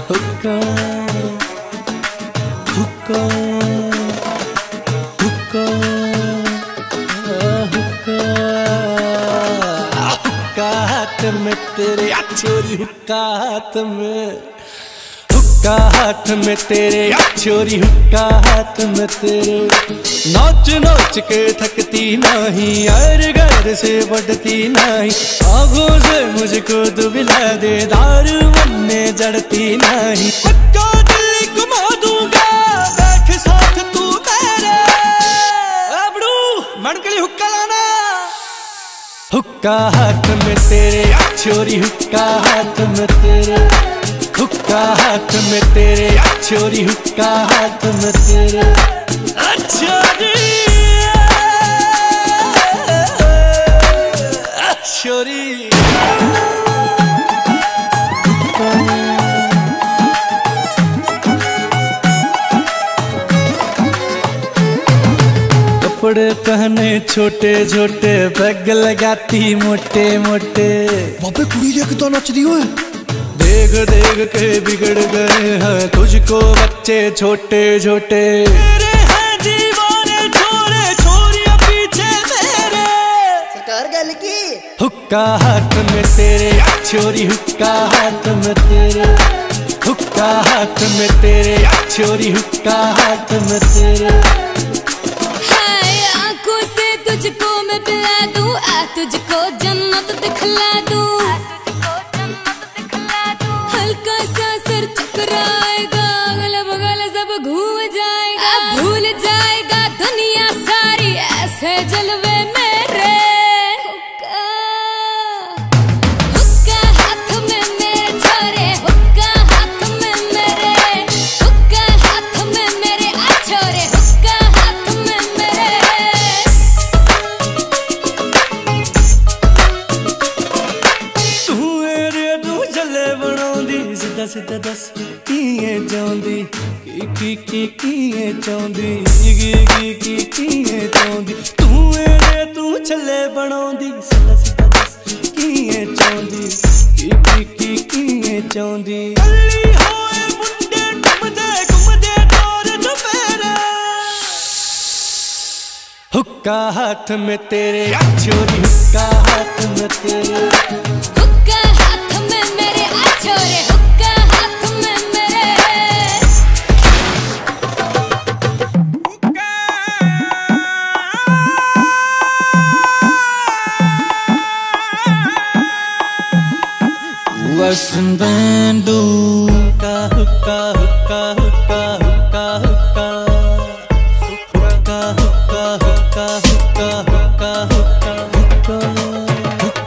हुक्का हुक्का हुक्का हुक्का हुक्का हाथ में तेरे छोरी, हुक्का हाथ में, हुक्का हाथ में तेरे छोरी, हुक्का हाथ में तेरे। नाच नाच के थकती नहीं, और घर से बढ़ती नहीं, आँखों से मुझको दुबिला दे, दारू बनने जड़ती नहीं। पक्का दिल्ली घुमा दूंगा, बैठ साथ तू मेरे, अबड़ू मणकली हुक्का लाना। हुक्का हाथ में तेरे छोरी, हुक्का हाथ में तेरे, हुक्का हाथ में तेरे छोरी, हुक्का हाथ में तेरे। छोरी छोरी कपड़े पहने छोटे छोटे, बैग लगाती मोटे मोटे। बाबे कुड़ी लेके तो नच रही है। देख देख के बिगड़ गए हैं तुझको बच्चे छोटे छोटे। तेरे हैं दीवाने छोरे, छोरियां पीछे मेरे। सरकार गल की हुक्का हाथ में तेरे छोरी, हुक्का हाथ में तेरे, हुक्का हाथ में तेरे छोरी, हुक्का हाथ में तेरे। हाय आंखों से तुझको मैं पिला दूं, आ तुझको जन्नत दिखला दूं। हल्का सा सर चकराएगा, अगल बगल सब घूम जाएगा, भूल जाएगा दुनिया सारी, ऐसे जलवे मेरे। हुक्का हुक्का हाथ में मेरे छोरे, हुक्का हाथ में मेरे, हुक्का हाथ में मेरे आ छोरे, हुक्का हाथ में मेरे। तू मेरे तू जले बनाउंदी, सीधा सीधा दस किए चाहुंदी, की चाहुंदी, की चाहुंदी। तू मेरे तू छले बनाउंदी, सीधा सीधा दस किए चाहुंदी, की चाहुंदी। गली होए मुंडे घुमदे तोर चुफेरे। हुक्का हाथ में तेरे छोरी, हुक्का हाथ में तेरे, हुक्का हाथ में मेरे आ छोरे, हुक्का हाथ में मेरे। Western Bandu, huक्का हुक्का हुक्का